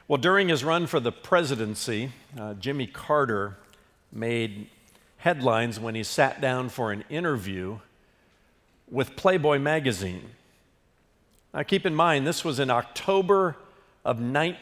Well, during his run for the presidency, Jimmy Carter made headlines when he sat down for an interview with Playboy magazine. Now, keep in mind, this was in October of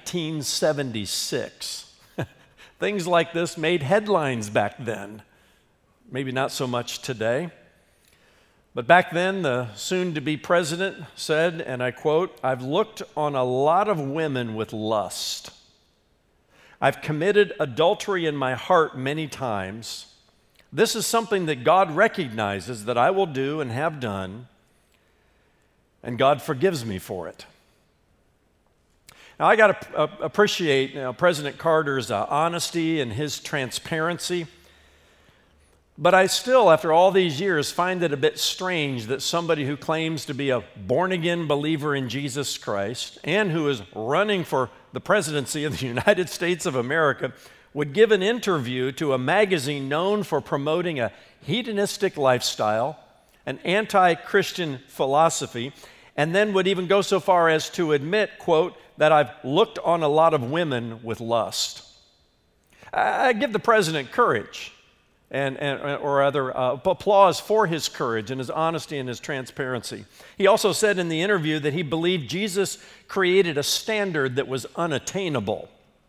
1976. Things like this made headlines back then. Maybe not so much today. But back then, the soon-to-be president said, and I quote, "I've looked on a lot of women with lust. I've committed adultery in my heart many times. This is something that God recognizes that I will do and have done, and God forgives me for it." Now, I got to appreciate President Carter's honesty and his transparency. But I still, after all these years, find it a bit strange that somebody who claims to be a born-again believer in Jesus Christ and who is running for the presidency of the United States of America would give an interview to a magazine known for promoting a hedonistic lifestyle, an anti-Christian philosophy, and then would even go so far as to admit, quote, that I've looked on a lot of women with lust. I give the president courage. Or applause for his courage and his honesty and his transparency. He also said in the interview that he believed Jesus created a standard that was unattainable.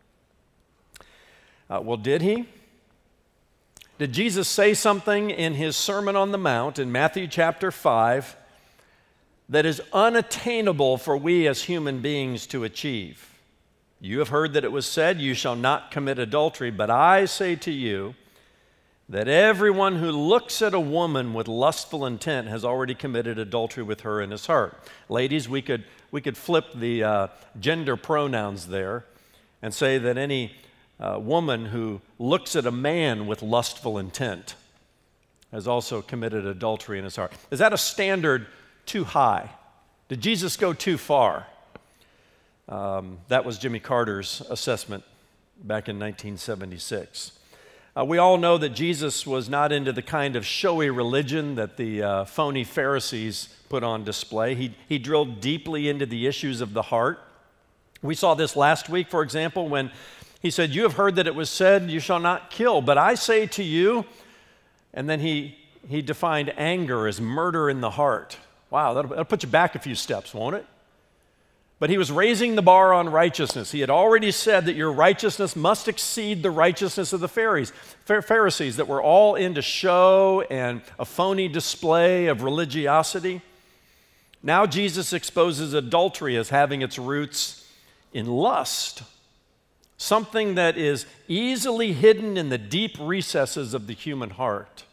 Well, did he? Did Jesus say something in his Sermon on the Mount in Matthew chapter 5 that is unattainable for we as human beings to achieve? "You have heard that it was said, 'You shall not commit adultery,' but I say to you, that everyone who looks at a woman with lustful intent has already committed adultery with her in his heart." Ladies, we could flip the gender pronouns there and say that any woman who looks at a man with lustful intent has also committed adultery in his heart. Is that a standard too high? Did Jesus go too far? That was Jimmy Carter's assessment back in 1976. We all know that Jesus was not into the kind of showy religion that the phony Pharisees put on display. He drilled deeply into the issues of the heart. We saw this last week, for example, when he said, "You have heard that it was said, 'You shall not kill,' but I say to you," and then he defined anger as murder in the heart. Wow, that'll put you back a few steps, won't it? But he was raising the bar on righteousness. He had already said that your righteousness must exceed the righteousness of the Pharisees that were all into show and a phony display of religiosity. Now Jesus exposes adultery as having its roots in lust, something that is easily hidden in the deep recesses of the human heart.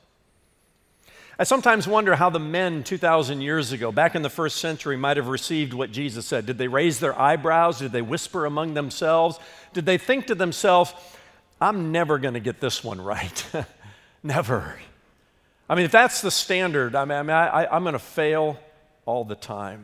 I sometimes wonder how the men 2,000 years ago, back in the first century, might have received what Jesus said. Did they raise their eyebrows? Did they whisper among themselves? Did they think to themselves, "I'm never going to get this one right"? Never. I mean, if that's the standard, I'm going to fail all the time.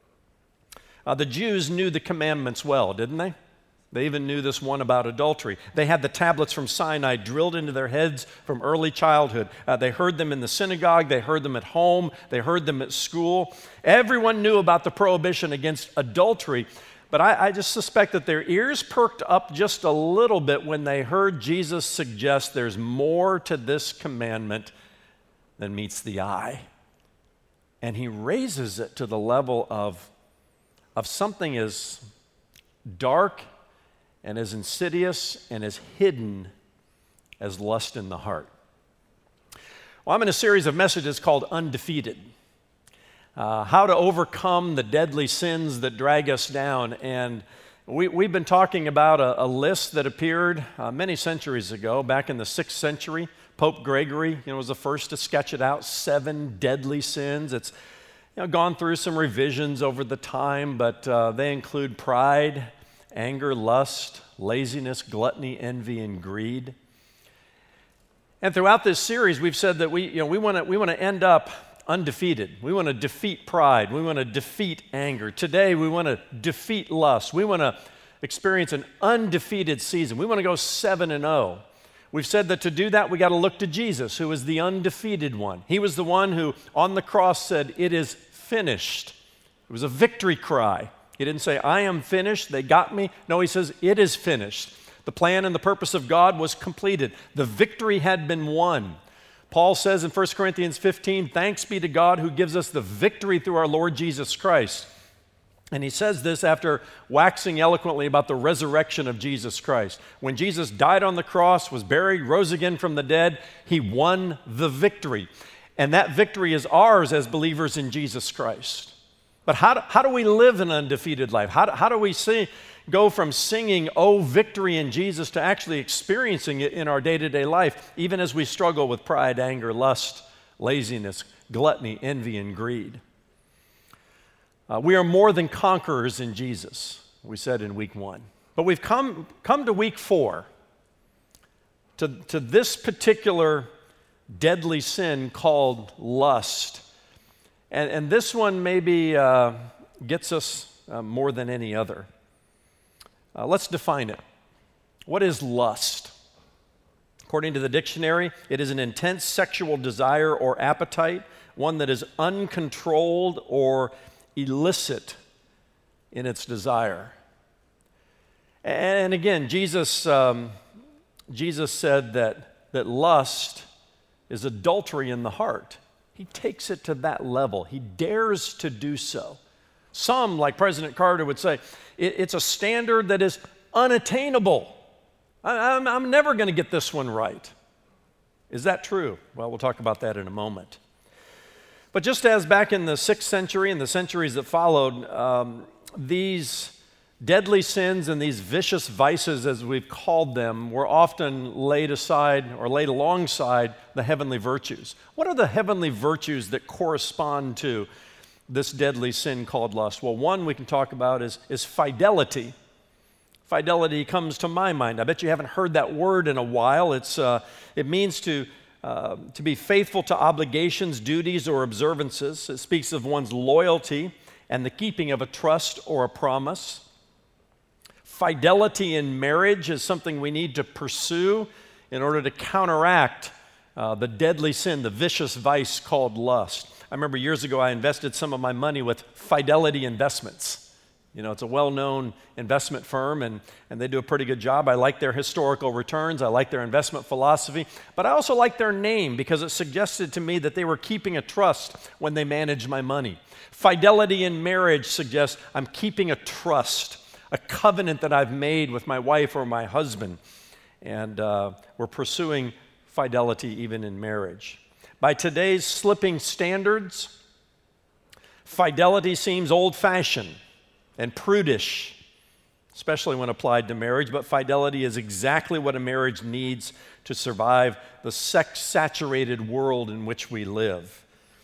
The Jews knew the commandments well, didn't they? They even knew this one about adultery. They had the tablets from Sinai drilled into their heads from early childhood. They heard them in the synagogue. They heard them at home. They heard them at school. Everyone knew about the prohibition against adultery. But I just suspect that their ears perked up just a little bit when they heard Jesus suggest there's more to this commandment than meets the eye. And he raises it to the level of something as dark and as insidious and as hidden as lust in the heart. Well, I'm in a series of messages called Undefeated. How to overcome the deadly sins that drag us down. And we've been talking about a list that appeared many centuries ago, back in the 6th century. Pope Gregory was the first to sketch it out, 7 deadly sins. It's gone through some revisions over the time, but they include pride, anger, lust, laziness, gluttony, envy, and greed. And throughout this series, we've said that we want to end up undefeated. We want to defeat pride. We want to defeat anger. Today, we want to defeat lust. We want to experience an undefeated season. We want to go 7-0. We've said that to do that, we got to look to Jesus, who is the undefeated one. He was the one who on the cross said, "It is finished." It was a victory cry. He didn't say, I am finished, they got me. No, he says, it is finished. The plan and the purpose of God was completed. The victory had been won. Paul says in 1 Corinthians 15, thanks be to God who gives us the victory through our Lord Jesus Christ. And he says this after waxing eloquently about the resurrection of Jesus Christ. When Jesus died on the cross, was buried, rose again from the dead, he won the victory. And that victory is ours as believers in Jesus Christ. But how do we live an undefeated life? How do we go from singing, oh, victory in Jesus, to actually experiencing it in our day-to-day life, even as we struggle with pride, anger, lust, laziness, gluttony, envy, and greed? We are more than conquerors in Jesus, we said in week 1. But we've come to week 4, to this particular deadly sin called lust. And this one maybe gets us more than any other. Let's define it. What is lust? According to the dictionary, it is an intense sexual desire or appetite, one that is uncontrolled or illicit in its desire. And again, Jesus said that lust is adultery in the heart. He takes it to that level. He dares to do so. Some, like President Carter, would say, it's a standard that is unattainable. I'm never going to get this one right. Is that true? Well, we'll talk about that in a moment. But just as back in the 6th century and the centuries that followed, these deadly sins and these vicious vices, as we've called them, were often laid aside or laid alongside the heavenly virtues. What are the heavenly virtues that correspond to this deadly sin called lust? Well, one we can talk about is fidelity. Fidelity comes to my mind. I bet you haven't heard that word in a while. It means to be faithful to obligations, duties, or observances. It speaks of one's loyalty and the keeping of a trust or a promise. Fidelity in marriage is something we need to pursue in order to counteract the deadly sin, the vicious vice called lust. I remember years ago I invested some of my money with Fidelity Investments. You know, it's a well-known investment firm, and they do a pretty good job. I like their historical returns. I like their investment philosophy. But I also like their name because it suggested to me that they were keeping a trust when they managed my money. Fidelity in marriage suggests I'm keeping a trust, a covenant that I've made with my wife or my husband. And we're pursuing fidelity even in marriage. By today's slipping standards, fidelity seems old-fashioned and prudish, especially when applied to marriage, but fidelity is exactly what a marriage needs to survive the sex-saturated world in which we live.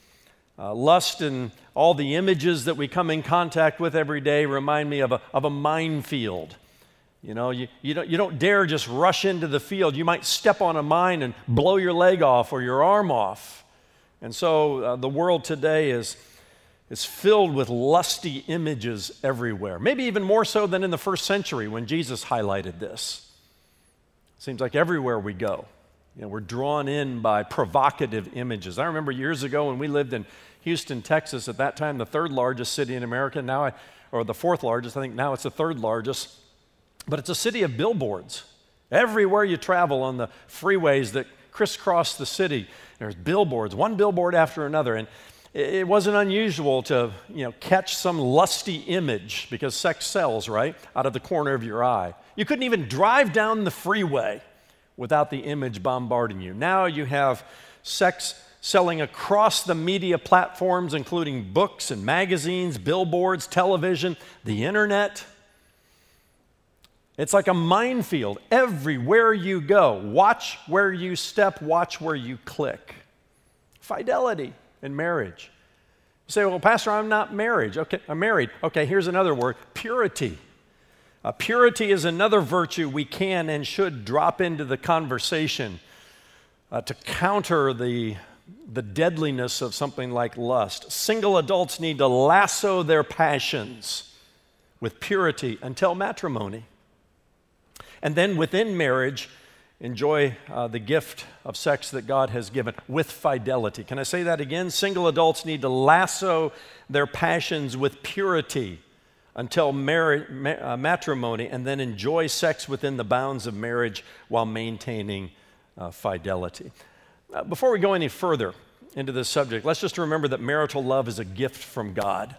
Lust and all the images that we come in contact with every day remind me of a minefield. You know, you don't dare just rush into the field. You might step on a mine and blow your leg off or your arm off. And so the world today is filled with lusty images everywhere, maybe even more so than in the first century when Jesus highlighted this. It seems like everywhere we go, we're drawn in by provocative images. I remember years ago when we lived in Houston, Texas, at that time the 3rd largest city in America, or the 4th largest, I think now it's the 3rd largest, but it's a city of billboards. Everywhere you travel on the freeways that crisscross the city, there's billboards, one billboard after another, and it wasn't unusual to catch some lusty image, because sex sells, right, out of the corner of your eye. You couldn't even drive down the freeway without the image bombarding you. Now you have sex selling across the media platforms, including books and magazines, billboards, television, the internet. It's like a minefield everywhere you go. Watch where you step, watch where you click. Fidelity in marriage. You say, well, Pastor, I'm not married. Okay, I'm married. Okay, here's another word, purity. Purity is another virtue we can and should drop into the conversation to counter the deadliness of something like lust. Single adults need to lasso their passions with purity until matrimony. And then within marriage, enjoy the gift of sex that God has given with fidelity. Can I say that again? Single adults need to lasso their passions with purity until matrimony, and then enjoy sex within the bounds of marriage while maintaining fidelity. Before we go any further into this subject, let's just remember that marital love is a gift from God.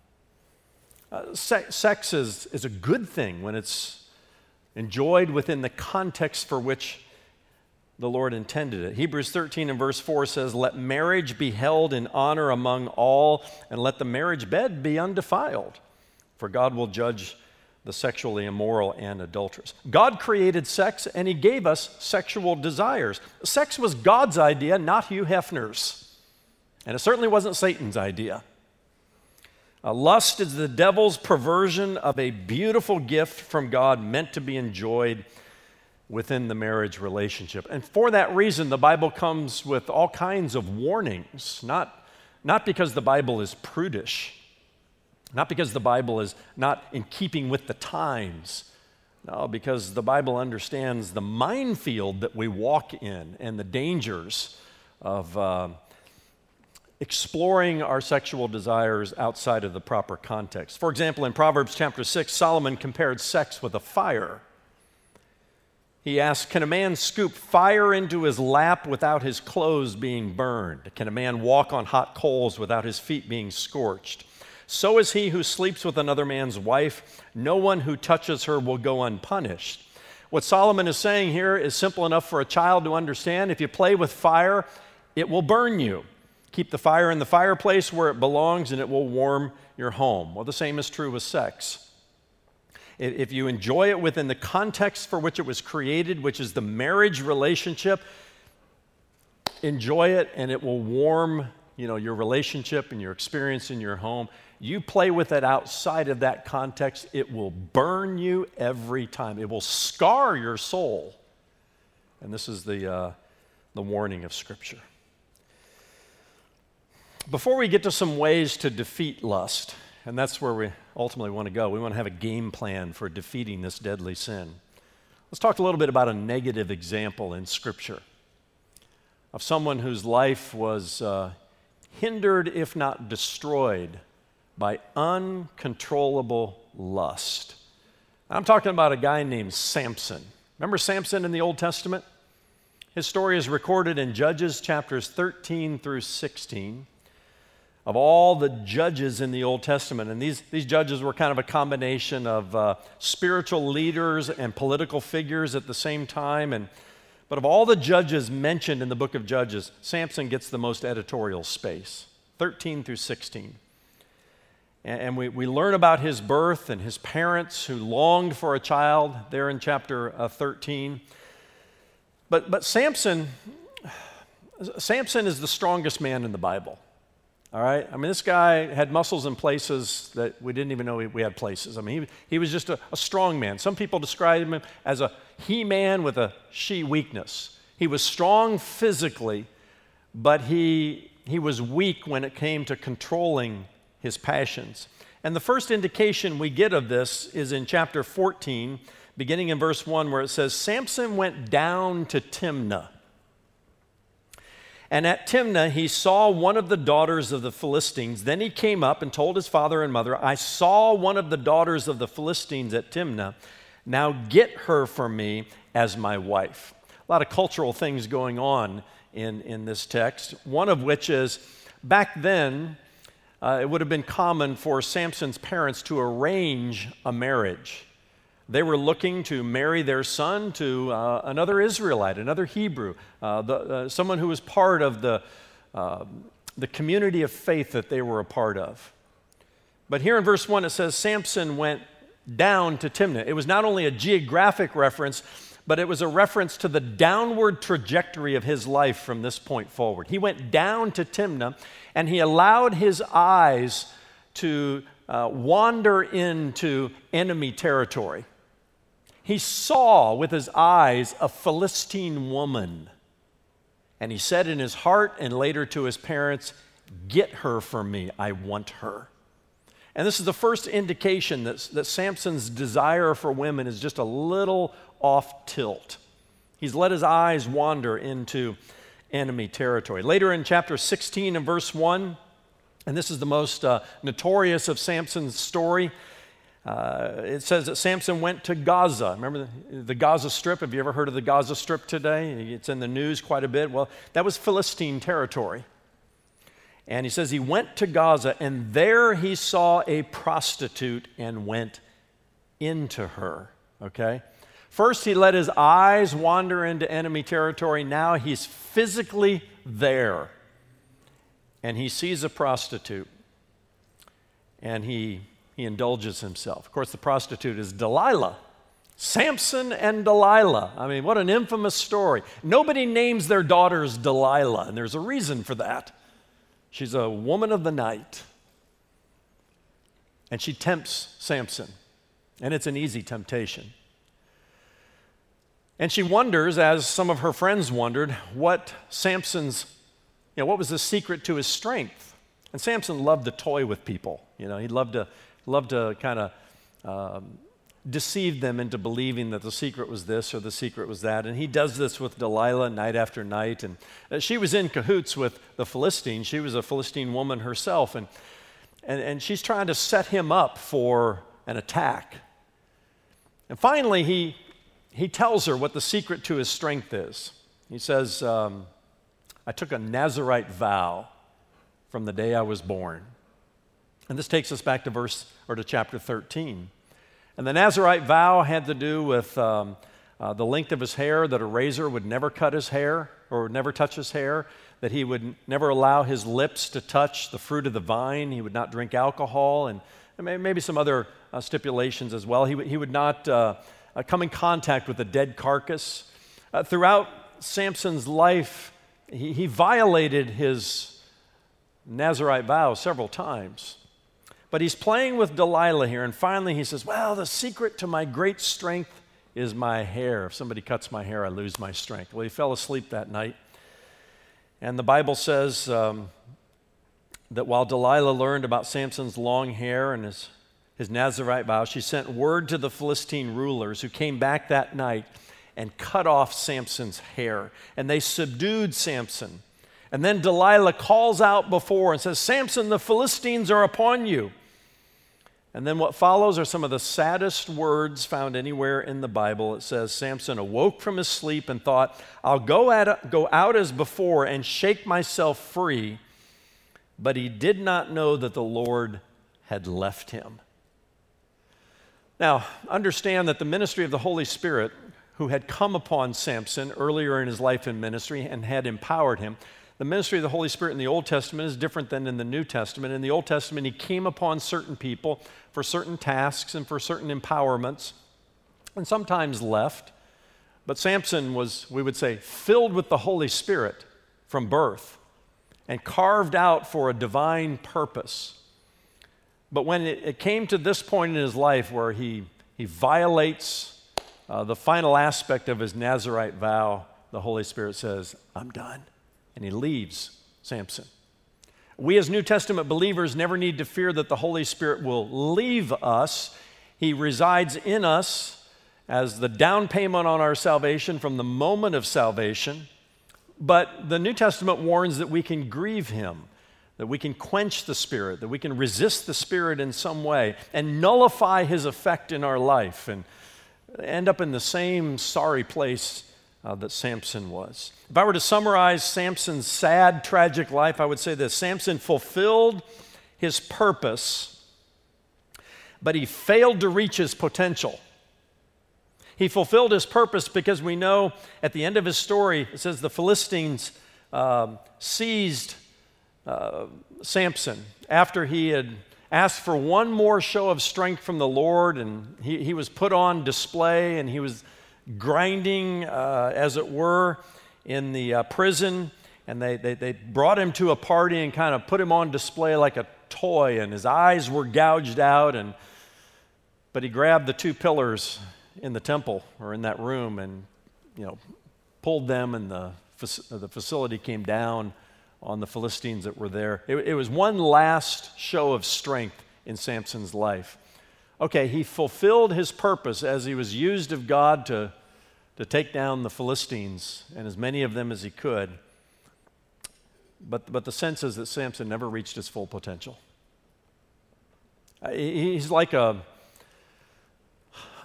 Sex is a good thing when it's enjoyed within the context for which the Lord intended it. Hebrews 13 and verse 4 says, "Let marriage be held in honor among all, and let the marriage bed be undefiled, for God will judge the sexually immoral and adulterous." God created sex, and He gave us sexual desires. Sex was God's idea, not Hugh Hefner's. And it certainly wasn't Satan's idea. Lust is the devil's perversion of a beautiful gift from God meant to be enjoyed within the marriage relationship. And for that reason, the Bible comes with all kinds of warnings, not because the Bible is prudish, not because the Bible is not in keeping with the times. No, because the Bible understands the minefield that we walk in and the dangers of exploring our sexual desires outside of the proper context. For example, in Proverbs chapter 6, Solomon compared sex with a fire. He asked, "Can a man scoop fire into his lap without his clothes being burned? Can a man walk on hot coals without his feet being scorched? So is he who sleeps with another man's wife. No one who touches her will go unpunished." What Solomon is saying here is simple enough for a child to understand. If you play with fire, it will burn you. Keep the fire in the fireplace where it belongs, and it will warm your home. Well, the same is true with sex. If you enjoy it within the context for which it was created, which is the marriage relationship, enjoy it, and it will warm, your relationship and your experience in your home. You play with it outside of that context, it will burn you every time. It will scar your soul. And this is the warning of Scripture. Before we get to some ways to defeat lust, and that's where we ultimately want to go, we want to have a game plan for defeating this deadly sin. Let's talk a little bit about a negative example in Scripture of someone whose life was hindered, if not destroyed, by uncontrollable lust. I'm talking about a guy named Samson. Remember Samson in the Old Testament? His story is recorded in Judges chapters 13 through 16. Of all the judges in the Old Testament, and these judges were kind of a combination of spiritual leaders and political figures at the same time. But of all the judges mentioned in the book of Judges, Samson gets the most editorial space, 13 through 16. And we learn about his birth and his parents who longed for a child there in chapter 13. But Samson is the strongest man in the Bible. All right? I mean, this guy had muscles in places that we didn't even know we had places. I mean, he was just a strong man. Some people describe him as a he-man with a she weakness. He was strong physically, but he was weak when it came to controlling his passions. And the first indication we get of this is in chapter 14, beginning in verse 1, where it says, "Samson went down to Timnah. And at Timnah he saw one of the daughters of the Philistines. Then he came up and told his father and mother, 'I saw one of the daughters of the Philistines at Timnah. Now get her for me as my wife.'" A lot of cultural things going on in this text, one of which is back then it would have been common for Samson's parents to arrange a marriage. They were looking to marry their son to another Israelite, another Hebrew, someone who was part of the community of faith that they were a part of. But here in verse 1 it says Samson went down to Timnah. It was not only a geographic reference, but it was a reference to the downward trajectory of his life from this point forward. He went down to Timnah, and he allowed his eyes to wander into enemy territory. He saw with his eyes a Philistine woman, and he said in his heart and later to his parents, "Get her for me, I want her." And this is the first indication that Samson's desire for women is just a little off tilt. He's let his eyes wander into enemy territory. Later in chapter 16 and verse 1, and this is the most notorious of Samson's story, It says that Samson went to Gaza. Remember the Gaza Strip? Have you ever heard of the Gaza Strip today? It's in the news quite a bit. Well, that was Philistine territory. And he says he went to Gaza, and there he saw a prostitute and went into her. Okay? First, he let his eyes wander into enemy territory. Now he's physically there. And he sees a prostitute. And he indulges himself. Of course, the prostitute is Delilah. Samson and Delilah. I mean, what an infamous story. Nobody names their daughters Delilah, and there's a reason for that. She's a woman of the night. And she tempts Samson. And it's an easy temptation. And she wonders, as some of her friends wondered, what was the secret to his strength? And Samson loved to toy with people. He loved to kind of deceive them into believing that the secret was this or the secret was that. And he does this with Delilah night after night. And she was in cahoots with the Philistines. She was a Philistine woman herself. And she's trying to set him up for an attack. And finally, he tells her what the secret to his strength is. He says, I took a Nazirite vow from the day I was born. And this takes us back to chapter 13. And the Nazirite vow had to do with the length of his hair, that a razor would never cut his hair or would never touch his hair, that he would never allow his lips to touch the fruit of the vine, he would not drink alcohol, and maybe some other stipulations as well. He would not come in contact with a dead carcass. Throughout Samson's life, he violated his Nazirite vow several times. But he's playing with Delilah here, and finally he says, well, the secret to my great strength is my hair. If somebody cuts my hair, I lose my strength. Well, he fell asleep that night. And the Bible says that while Delilah learned about Samson's long hair and his Nazirite vow, she sent word to the Philistine rulers, who came back that night and cut off Samson's hair. And they subdued Samson. And then Delilah calls out before and says, Samson, the Philistines are upon you. And then what follows are some of the saddest words found anywhere in the Bible. It says, Samson awoke from his sleep and thought, I'll go out as before and shake myself free. But he did not know that the Lord had left him. Now, understand that the ministry of the Holy Spirit, who had come upon Samson earlier in his life and ministry and had empowered him, the ministry of the Holy Spirit in the Old Testament is different than in the New Testament. In the Old Testament, he came upon certain people for certain tasks and for certain empowerments, and sometimes left. But Samson was, we would say, filled with the Holy Spirit from birth and carved out for a divine purpose. But when it came to this point in his life where he violates the final aspect of his Nazirite vow, the Holy Spirit says, I'm done. And he leaves Samson. We as New Testament believers never need to fear that the Holy Spirit will leave us. He resides in us as the down payment on our salvation from the moment of salvation. But the New Testament warns that we can grieve him, that we can quench the Spirit, that we can resist the Spirit in some way and nullify his effect in our life and end up in the same sorry place that Samson was. If I were to summarize Samson's sad, tragic life, I would say this: Samson fulfilled his purpose, but he failed to reach his potential. He fulfilled his purpose because we know at the end of his story, it says the Philistines seized Samson after he had asked for one more show of strength from the Lord, and he was put on display, and he was grinding, as it were, in the prison, and they brought him to a party and kind of put him on display like a toy, and his eyes were gouged out, but he grabbed the two pillars in the temple or in that room and pulled them, and the facility came down on the Philistines that were there. It was one last show of strength in Samson's life. Okay, he fulfilled his purpose as he was used of God to take down the Philistines, and as many of them as he could. But the sense is that Samson never reached his full potential. He's like a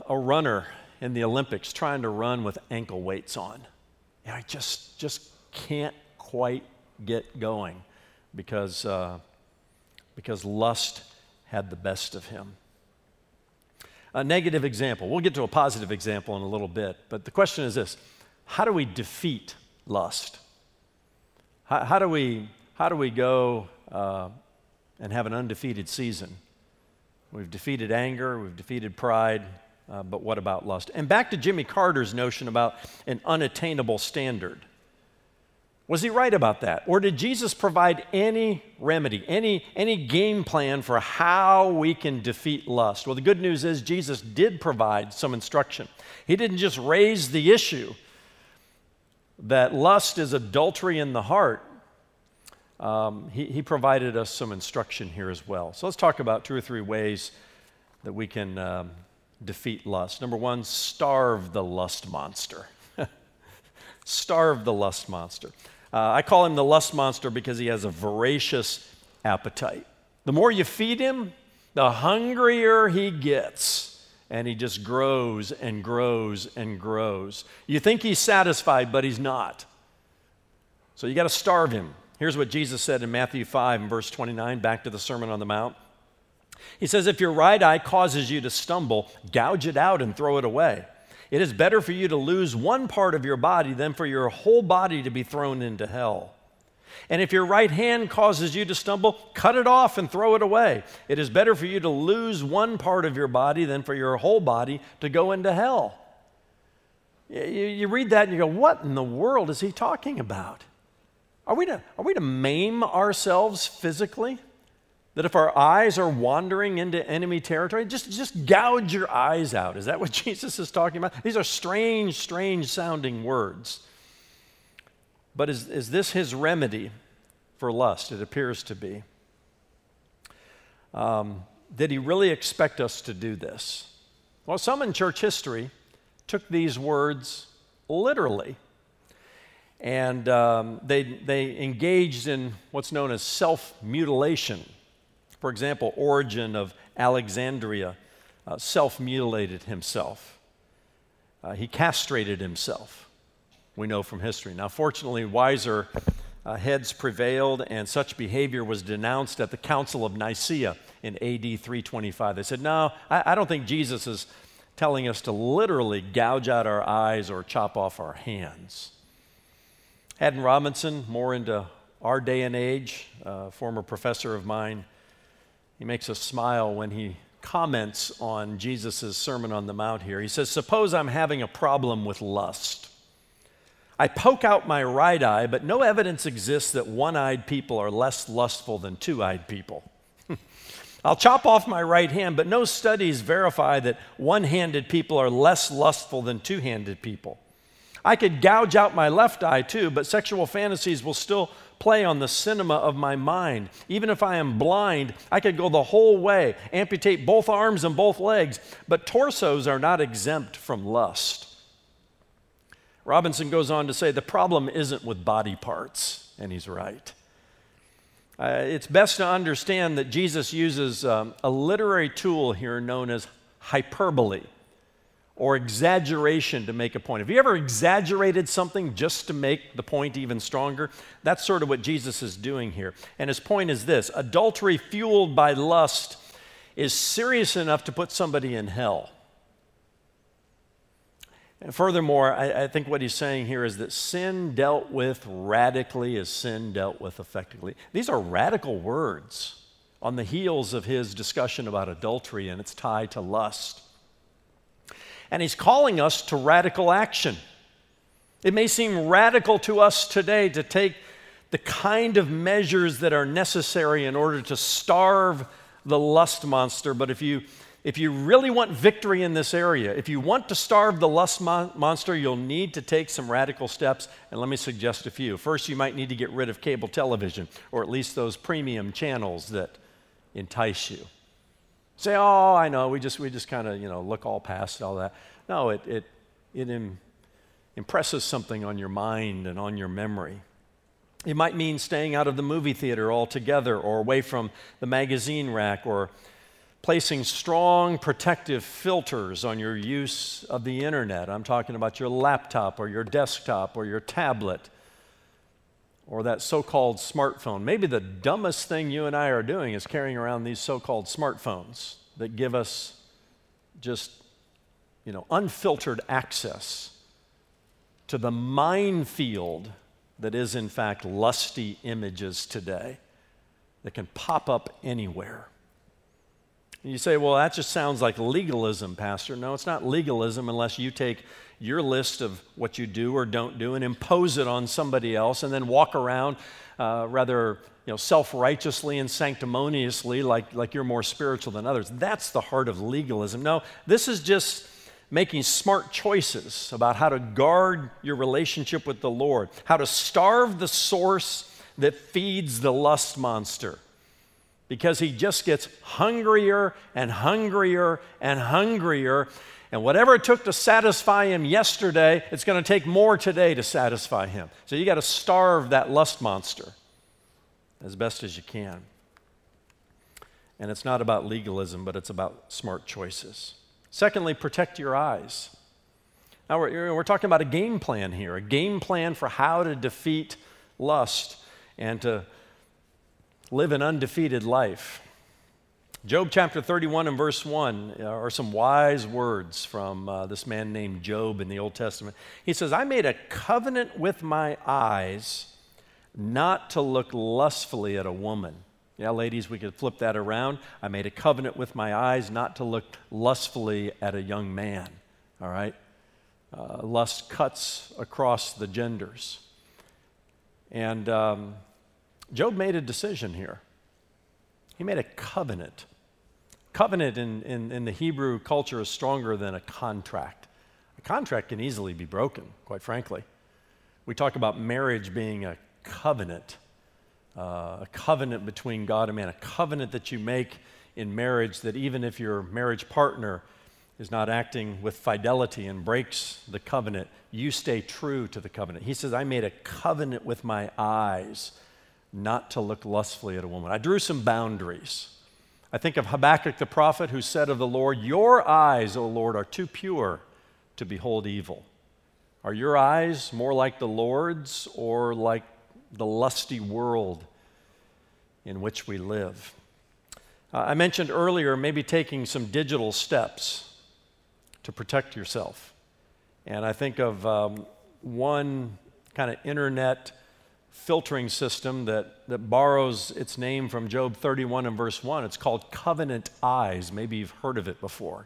a runner in the Olympics trying to run with ankle weights on. And I just can't quite get going because lust had the best of him. A negative example. We'll get to a positive example in a little bit, but the question is this: how do we defeat lust? How do we go and have an undefeated season? We've defeated anger, we've defeated pride, but what about lust? And back to Jimmy Carter's notion about an unattainable standard. Was he right about that? Or did Jesus provide any remedy, any game plan for how we can defeat lust? Well, the good news is Jesus did provide some instruction. He didn't just raise the issue that lust is adultery in the heart. He provided us some instruction here as well. So let's talk about 2 or 3 ways that we can defeat lust. Number 1, starve the lust monster. Starve the lust monster. I call him the lust monster because he has a voracious appetite. The more you feed him, the hungrier he gets, and he just grows and grows and grows. You think he's satisfied, but he's not. So you got to starve him. Here's what Jesus said in Matthew 5 and verse 29, back to the Sermon on the Mount. He says, if your right eye causes you to stumble, gouge it out and throw it away. It is better for you to lose one part of your body than for your whole body to be thrown into hell. And if your right hand causes you to stumble, cut it off and throw it away. It is better for you to lose one part of your body than for your whole body to go into hell. You read that and you go, what in the world is he talking about? Are we to maim ourselves physically? That if our eyes are wandering into enemy territory, just gouge your eyes out. Is that what Jesus is talking about? These are strange sounding words. But is this his remedy for lust? It appears to be. Did he really expect us to do this? Well, some in church history took these words literally. And they engaged in what's known as self-mutilation. For example, Origen of Alexandria self-mutilated himself. He castrated himself, we know from history. Now, fortunately, wiser heads prevailed, and such behavior was denounced at the Council of Nicaea in AD 325. They said, no, I don't think Jesus is telling us to literally gouge out our eyes or chop off our hands. Haddon Robinson, more into our day and age, former professor of mine, he makes us smile when he comments on Jesus' Sermon on the Mount here. He says, suppose I'm having a problem with lust. I poke out my right eye, but no evidence exists that one-eyed people are less lustful than two-eyed people. I'll chop off my right hand, but no studies verify that one-handed people are less lustful than two-handed people. I could gouge out my left eye too, but sexual fantasies will still play on the cinema of my mind. Even if I am blind, I could go the whole way, amputate both arms and both legs, but torsos are not exempt from lust. Robinson goes on to say, the problem isn't with body parts, and he's right. It's best to understand that Jesus uses a literary tool here known as hyperbole, or exaggeration to make a point. Have you ever exaggerated something just to make the point even stronger? That's sort of what Jesus is doing here. And his point is this: adultery fueled by lust is serious enough to put somebody in hell. And furthermore, I think what he's saying here is that sin dealt with radically is sin dealt with effectively. These are radical words on the heels of his discussion about adultery and its tie to lust. And he's calling us to radical action. It may seem radical to us today to take the kind of measures that are necessary in order to starve the lust monster, but if you really want victory in this area, if you want to starve the lust monster, you'll need to take some radical steps, and let me suggest a few. First, you might need to get rid of cable television, or at least those premium channels that entice you. Say, oh, I know, we just kind of, look all past all that. No, it impresses something on your mind and on your memory. It might mean staying out of the movie theater altogether, or away from the magazine rack, or placing strong protective filters on your use of the internet. I'm talking about your laptop or your desktop or your tablet or that so-called smartphone. Maybe the dumbest thing you and I are doing is carrying around these so-called smartphones that give us just, unfiltered access to the minefield that is, in fact, lusty images today that can pop up anywhere. And you say, well, that just sounds like legalism, Pastor. No, it's not legalism unless you take your list of what you do or don't do and impose it on somebody else and then walk around rather self-righteously and sanctimoniously like you're more spiritual than others. That's the heart of legalism. No, this is just making smart choices about how to guard your relationship with the Lord, how to starve the source that feeds the lust monster, because he just gets hungrier and hungrier and hungrier. And whatever it took to satisfy him yesterday, it's going to take more today to satisfy him. So you got to starve that lust monster as best as you can. And it's not about legalism, but it's about smart choices. Secondly, protect your eyes. Now we're talking about a game plan here, a game plan for how to defeat lust and to live an undefeated life. Job chapter 31 and verse 1 are some wise words from this man named Job in the Old Testament. He says, I made a covenant with my eyes not to look lustfully at a woman. Yeah, ladies, we could flip that around. I made a covenant with my eyes not to look lustfully at a young man. All right? Lust cuts across the genders. And Job made a decision here. He made a covenant. Covenant in the Hebrew culture is stronger than a contract. A contract can easily be broken, quite frankly. We talk about marriage being a covenant between God and man, a covenant that you make in marriage that even if your marriage partner is not acting with fidelity and breaks the covenant, you stay true to the covenant. He says, I made a covenant with my eyes not to look lustfully at a woman. I drew some boundaries. I think of Habakkuk the prophet who said of the Lord, your eyes, O Lord, are too pure to behold evil. Are your eyes more like the Lord's or like the lusty world in which we live? I mentioned earlier maybe taking some digital steps to protect yourself. And I think of one kind of internet filtering system that borrows its name from Job 31 and verse 1. It's called Covenant Eyes. Maybe you've heard of it before.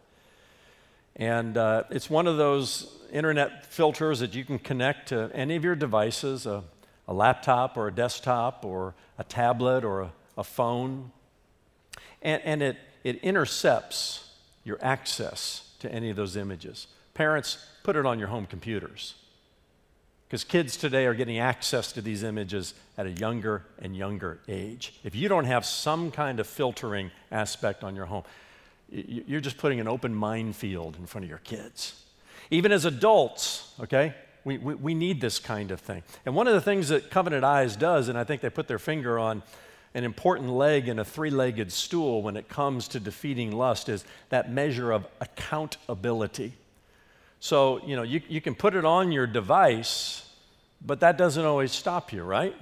And it's one of those internet filters that you can connect to any of your devices, a laptop or a desktop or a tablet or a phone. And it intercepts your access to any of those images. Parents, put it on your home computers. Because kids today are getting access to these images at a younger and younger age. If you don't have some kind of filtering aspect on your home, you're just putting an open minefield in front of your kids. Even as adults, okay, we need this kind of thing. And one of the things that Covenant Eyes does, and I think they put their finger on an important leg in a three-legged stool when it comes to defeating lust, is that measure of accountability. So, you can put it on your device, but that doesn't always stop you, right?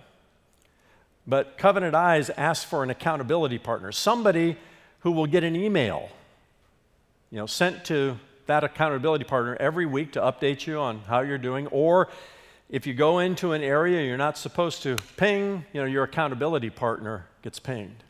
But Covenant Eyes asks for an accountability partner, somebody who will get an email, sent to that accountability partner every week to update you on how you're doing. Or if you go into an area you're not supposed to ping, your accountability partner gets pinged.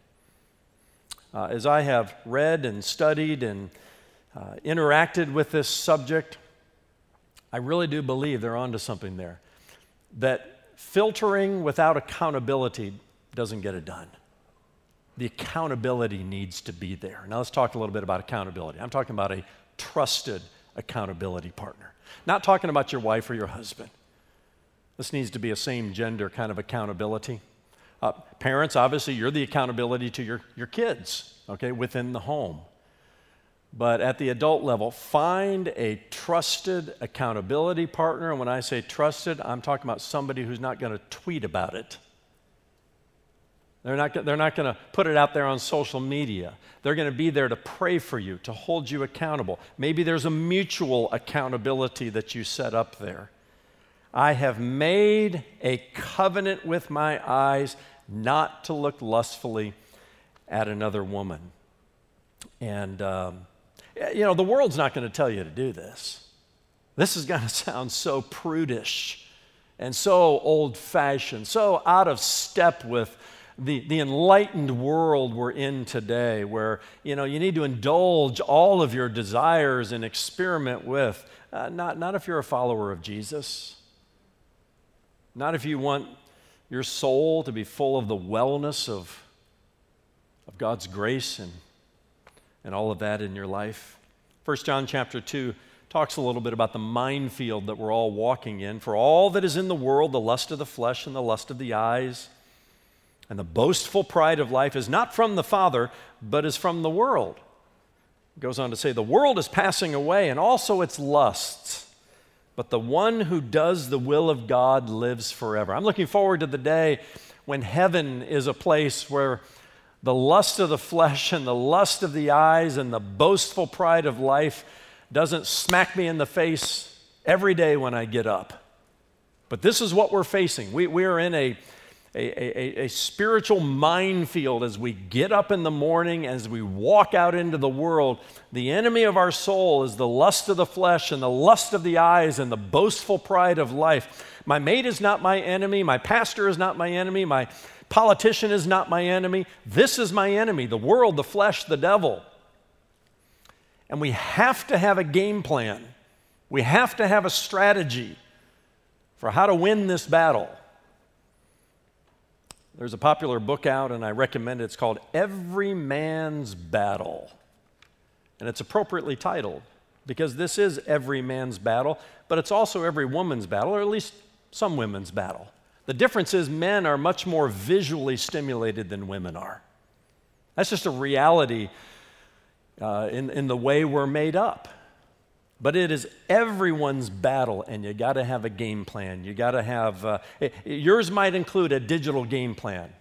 As I have read and studied and interacted with this subject, I really do believe they're onto something there. That filtering without accountability doesn't get it done. The accountability needs to be there. Now let's talk a little bit about accountability. I'm talking about a trusted accountability partner. Not talking about your wife or your husband. This needs to be a same gender kind of accountability. Parents, obviously, you're the accountability to your kids, okay, within the home. But at the adult level, find a trusted accountability partner. And when I say trusted, I'm talking about somebody who's not going to tweet about it. They're not going to put it out there on social media. They're going to be there to pray for you, to hold you accountable. Maybe there's a mutual accountability that you set up there. I have made a covenant with my eyes not to look lustfully at another woman. And, the world's not going to tell you to do this. This is going to sound so prudish and so old-fashioned, so out of step with the enlightened world we're in today, where, you need to indulge all of your desires and experiment with. Not if you're a follower of Jesus. Not if you want your soul to be full of the wellness of God's grace and all of that in your life. 1 John chapter 2 talks a little bit about the minefield that we're all walking in. For all that is in the world, the lust of the flesh and the lust of the eyes, and the boastful pride of life is not from the Father, but is from the world. It goes on to say, the world is passing away, and also its lusts. But the one who does the will of God lives forever. I'm looking forward to the day when heaven is a place where the lust of the flesh and the lust of the eyes and the boastful pride of life doesn't smack me in the face every day when I get up. But this is what we're facing. We are in a spiritual minefield as we get up in the morning, as we walk out into the world. The enemy of our soul is the lust of the flesh and the lust of the eyes and the boastful pride of life. My mate is not my enemy. My pastor is not my enemy. My politician is not my enemy. This is my enemy, the world, the flesh, the devil. And we have to have a game plan. We have to have a strategy for how to win this battle. There's a popular book out, and I recommend it. It's called Every Man's Battle. And it's appropriately titled because this is every man's battle, but it's also every woman's battle, or at least some women's battle. The difference is men are much more visually stimulated than women are. That's just a reality in the way we're made up. But it is everyone's battle, and you got to have a game plan. You got to have, yours might include a digital game plan.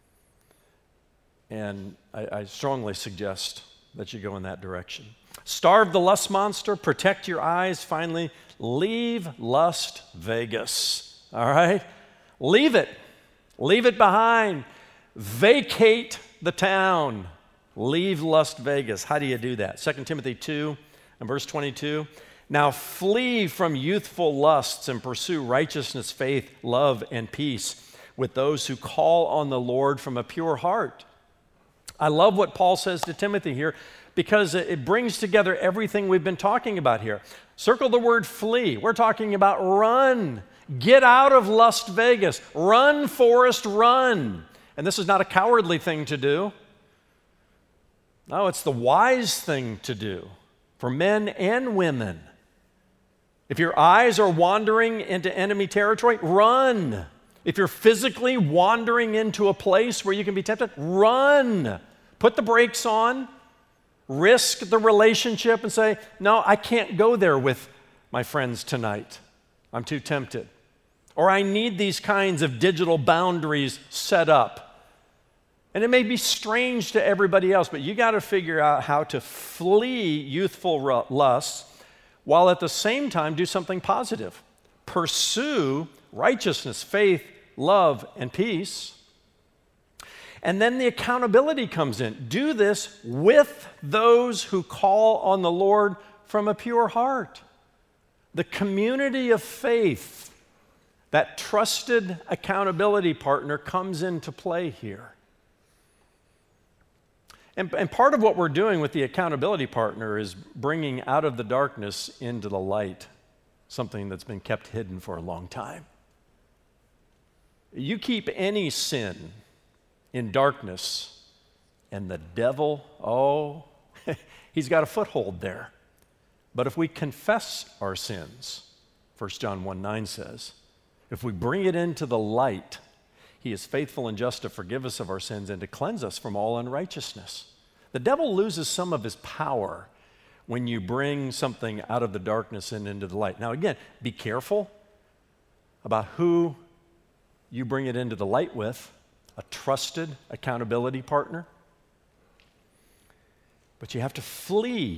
And I strongly suggest that you go in that direction. Starve the lust monster, protect your eyes. Finally, leave Lust Vegas, all right? Leave it. Leave it behind. Vacate the town. Leave Lust Vegas. How do you do that? 2 Timothy 2. And verse 22, now flee from youthful lusts and pursue righteousness, faith, love, and peace with those who call on the Lord from a pure heart. I love what Paul says to Timothy here because it brings together everything we've been talking about here. Circle the word flee. We're talking about run. Get out of Lust Vegas. Run, Forrest, run. And this is not a cowardly thing to do. No, it's the wise thing to do. For men and women. If your eyes are wandering into enemy territory, run. If you're physically wandering into a place where you can be tempted, run. Put the brakes on. Risk the relationship and say, no, I can't go there with my friends tonight. I'm too tempted. Or I need these kinds of digital boundaries set up. And it may be strange to everybody else, but you got to figure out how to flee youthful lusts while at the same time do something positive. Pursue righteousness, faith, love, and peace. And then the accountability comes in. Do this with those who call on the Lord from a pure heart. The community of faith, that trusted accountability partner, comes into play here. And part of what we're doing with the accountability partner is bringing out of the darkness into the light something that's been kept hidden for a long time. You keep any sin in darkness, and the devil, he's got a foothold there. But if we confess our sins, 1 John 1:9 says, if we bring it into the light, He is faithful and just to forgive us of our sins and to cleanse us from all unrighteousness. The devil loses some of his power when you bring something out of the darkness and into the light. Now again, be careful about who you bring it into the light with. a trusted accountability partner. But you have to flee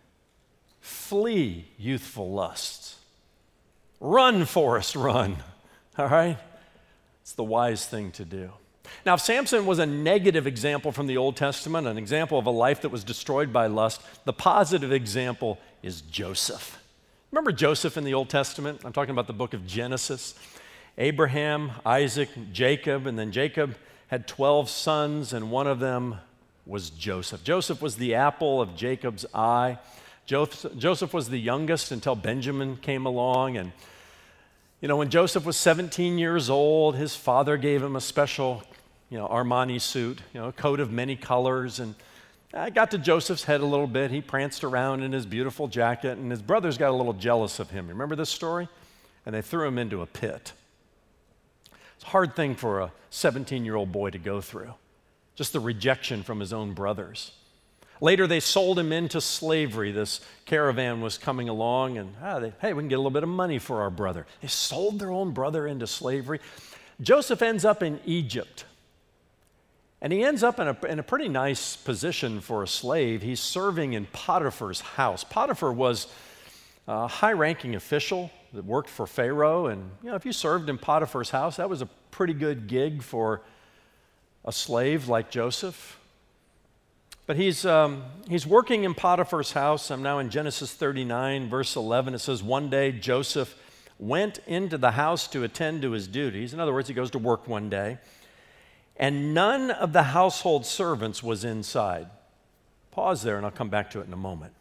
youthful lusts. Run, Forrest, run. All right? It's the wise thing to do. Now, if Samson was a negative example from the Old Testament, an example of a life that was destroyed by lust, the positive example is Joseph. Remember Joseph in the Old Testament? I'm talking about the book of Genesis. Abraham, Isaac, Jacob, and then Jacob had 12 sons, and one of them was Joseph. Joseph was the apple of Jacob's eye. Joseph was the youngest until Benjamin came along, and when Joseph was 17 years old, his father gave him a special, Armani suit, a coat of many colors, and I got to Joseph's head a little bit. He pranced around in his beautiful jacket, and his brothers got a little jealous of him. Remember this story? And they threw him into a pit. It's a hard thing for a 17-year-old boy to go through, just the rejection from his own brothers. Later, they sold him into slavery. This caravan was coming along, and hey, we can get a little bit of money for our brother. They sold their own brother into slavery. Joseph ends up in Egypt, and he ends up in a pretty nice position for a slave. He's serving in Potiphar's house. Potiphar was a high-ranking official that worked for Pharaoh, and if you served in Potiphar's house, that was a pretty good gig for a slave like Joseph. But he's working in Potiphar's house. I'm now in Genesis 39, verse 11. It says, one day Joseph went into the house to attend to his duties. In other words, he goes to work one day, and none of the household servants was inside. Pause there, and I'll come back to it in a moment.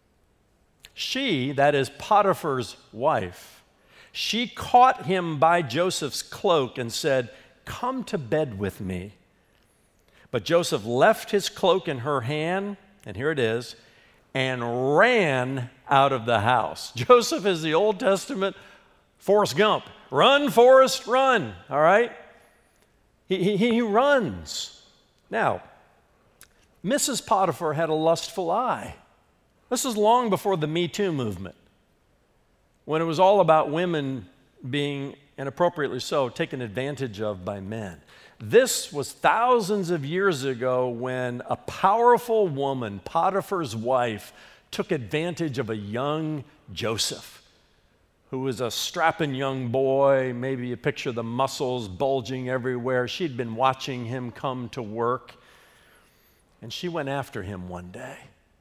She, that is Potiphar's wife, she caught him by Joseph's cloak and said, "Come to bed with me." But Joseph left his cloak in her hand, and here it is, and ran out of the house. Joseph is the Old Testament Forrest Gump. Run, Forrest, run, all right? He runs. Now, Mrs. Potiphar had a lustful eye. This is long before the Me Too movement, when it was all about women being, inappropriately so, taken advantage of by men. This was thousands of years ago when a powerful woman, Potiphar's wife, took advantage of a young Joseph, who was a strapping young boy. Maybe you picture the muscles bulging everywhere. She'd been watching him come to work, and she went after him one day.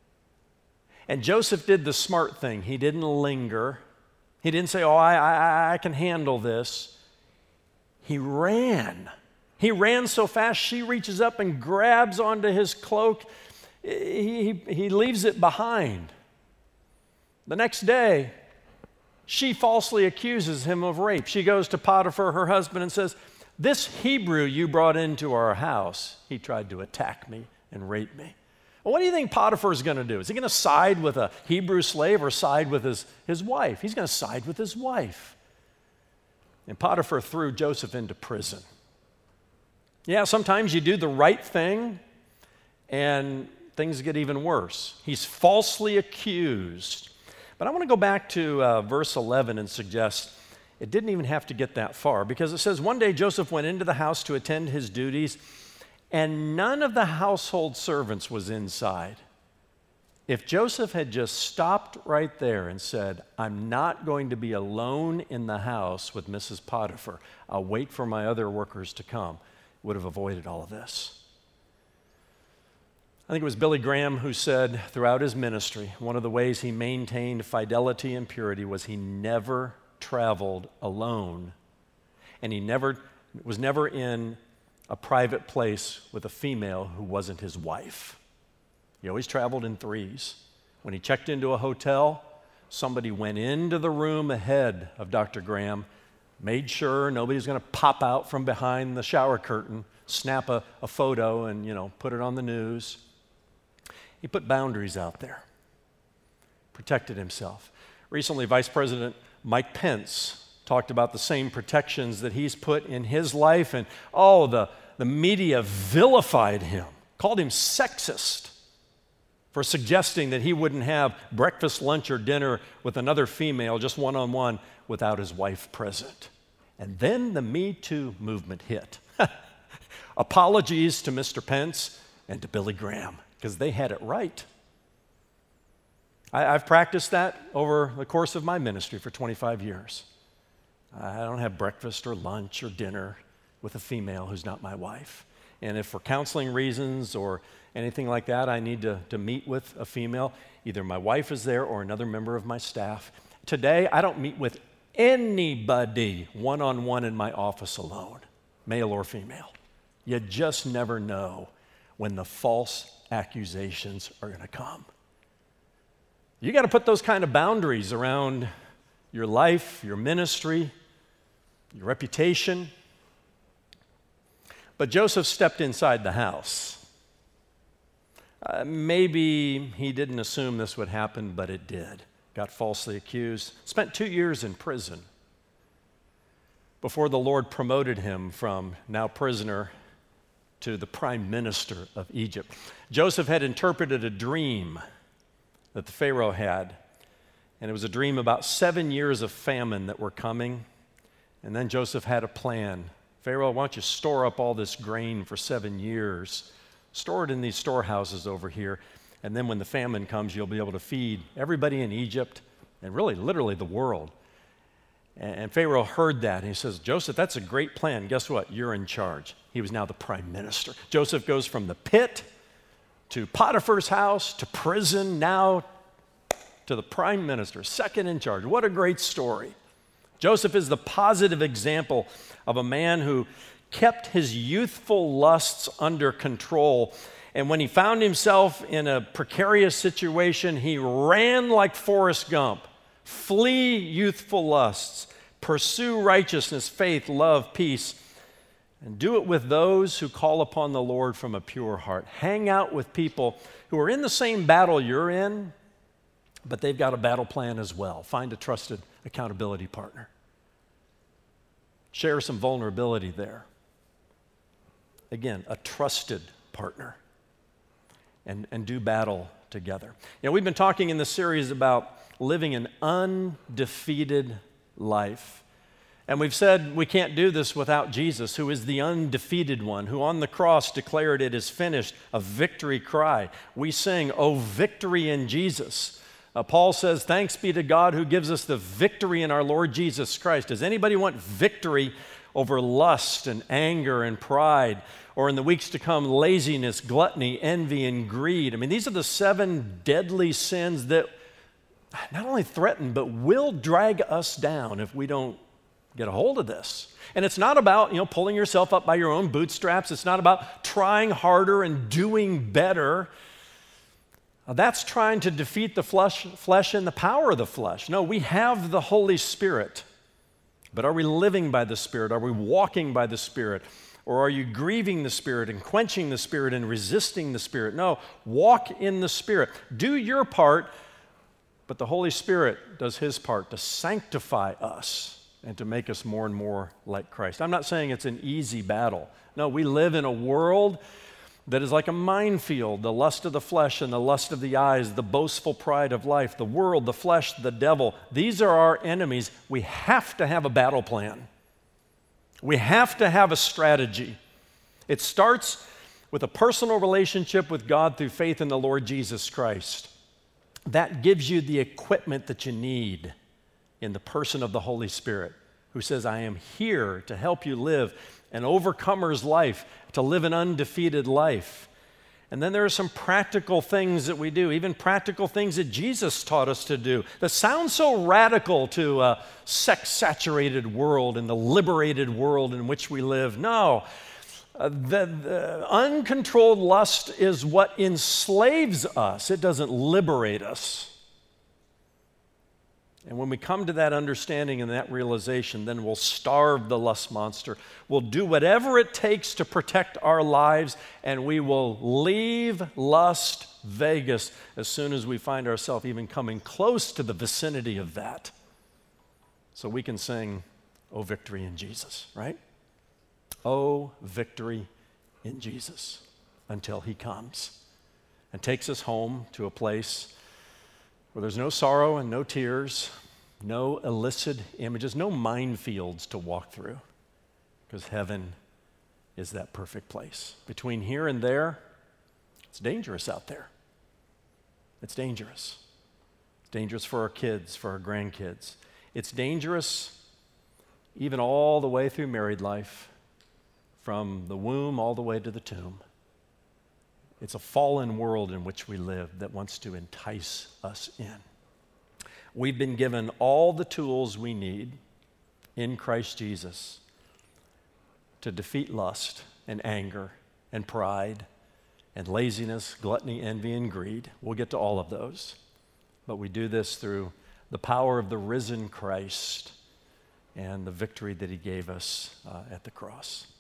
And Joseph did the smart thing. He didn't linger. He didn't say, I can handle this. He ran. He ran so fast, she reaches up and grabs onto his cloak. He leaves it behind. The next day, she falsely accuses him of rape. She goes to Potiphar, her husband, and says, "This Hebrew you brought into our house, he tried to attack me and rape me." Well, what do you think Potiphar is going to do? Is he going to side with a Hebrew slave or side with his wife? He's going to side with his wife. And Potiphar threw Joseph into prison. Yeah, sometimes you do the right thing and things get even worse. He's falsely accused. But I want to go back to verse 11 and suggest it didn't even have to get that far, because it says, one day Joseph went into the house to attend his duties, and none of the household servants was inside. If Joseph had just stopped right there and said, "I'm not going to be alone in the house with Mrs. Potiphar. I'll wait for my other workers to come," would have avoided all of this. I think it was Billy Graham who said throughout his ministry, one of the ways he maintained fidelity and purity was he never traveled alone, and he was never in a private place with a female who wasn't his wife. He always traveled in threes. When he checked into a hotel, somebody went into the room ahead of Dr. Graham, made sure nobody's going to pop out from behind the shower curtain, snap a photo and, put it on the news. He put boundaries out there, protected himself. Recently, Vice President Mike Pence talked about the same protections that he's put in his life, and the media vilified him, called him sexist for suggesting that he wouldn't have breakfast, lunch, or dinner with another female just one-on-one without his wife present. And then the Me Too movement hit. Apologies to Mr. Pence and to Billy Graham, because they had it right. I've practiced that over the course of my ministry for 25 years. I don't have breakfast or lunch or dinner with a female who's not my wife. And if for counseling reasons or anything like that, I need to meet with a female, either my wife is there or another member of my staff. Today, I don't meet with anybody one-on-one in my office alone, male or female. You just never know when the false accusations are going to come. You got to put those kind of boundaries around your life, your ministry, your reputation. But Joseph stepped inside the house. Maybe he didn't assume this would happen, but it did. Got falsely accused, spent 2 years in prison before the Lord promoted him from now prisoner to the prime minister of Egypt. Joseph had interpreted a dream that the Pharaoh had, and it was a dream about 7 years of famine that were coming. And then Joseph had a plan. Pharaoh, why don't you store up all this grain for 7 years? Store it in these storehouses over here. And then when the famine comes, you'll be able to feed everybody in Egypt and really, literally the world. And Pharaoh heard that, and he says, Joseph, that's a great plan. Guess what? You're in charge. He was now the prime minister. Joseph goes from the pit to Potiphar's house to prison, now to the prime minister, second in charge. What a great story. Joseph is the positive example of a man who kept his youthful lusts under control. And when he found himself in a precarious situation, he ran like Forrest Gump. Flee youthful lusts, pursue righteousness, faith, love, peace, and do it with those who call upon the Lord from a pure heart. Hang out with people who are in the same battle you're in, but they've got a battle plan as well. Find a trusted accountability partner. Share some vulnerability there. Again, a trusted partner. And do battle together. You know, we've been talking in this series about living an undefeated life. And we've said we can't do this without Jesus, who is the undefeated one, who on the cross declared it is finished, a victory cry. We sing, "Oh, victory in Jesus." Paul says, thanks be to God who gives us the victory in our Lord Jesus Christ. Does anybody want victory over lust and anger and pride, or in the weeks to come, laziness, gluttony, envy, and greed? I mean, these are the 7 deadly sins that not only threaten, but will drag us down if we don't get a hold of this. And it's not about, pulling yourself up by your own bootstraps. It's not about trying harder and doing better. That's trying to defeat the flesh and the power of the flesh. No, we have the Holy Spirit. But are we living by the Spirit? Are we walking by the Spirit? Or are you grieving the Spirit and quenching the Spirit and resisting the Spirit? No, walk in the Spirit. Do your part, but the Holy Spirit does His part to sanctify us and to make us more and more like Christ. I'm not saying it's an easy battle. No, we live in a world that is like a minefield, the lust of the flesh and the lust of the eyes, the boastful pride of life, the world, the flesh, the devil. These are our enemies. We have to have a battle plan. We have to have a strategy. It starts with a personal relationship with God through faith in the Lord Jesus Christ. That gives you the equipment that you need in the person of the Holy Spirit, who says, I am here to help you live an overcomer's life, to live an undefeated life. And then there are some practical things that we do, even practical things that Jesus taught us to do, that sound so radical to a sex-saturated world and the liberated world in which we live. No, the uncontrolled lust is what enslaves us. It doesn't liberate us. And when we come to that understanding and that realization, then we'll starve the lust monster. We'll do whatever it takes to protect our lives, and we will leave lust Vegas as soon as we find ourselves even coming close to the vicinity of that. So we can sing, "Oh, victory in Jesus," right? Oh, victory in Jesus, until He comes and takes us home to a place where there's no sorrow and no tears, no illicit images, no minefields to walk through, because heaven is that perfect place. Between here and there, it's dangerous out there. It's dangerous. It's dangerous for our kids, for our grandkids. It's dangerous even all the way through married life, from the womb all the way to the tomb. It's a fallen world in which we live that wants to entice us in. We've been given all the tools we need in Christ Jesus to defeat lust and anger and pride and laziness, gluttony, envy, and greed. We'll get to all of those. But we do this through the power of the risen Christ and the victory that he gave us at the cross.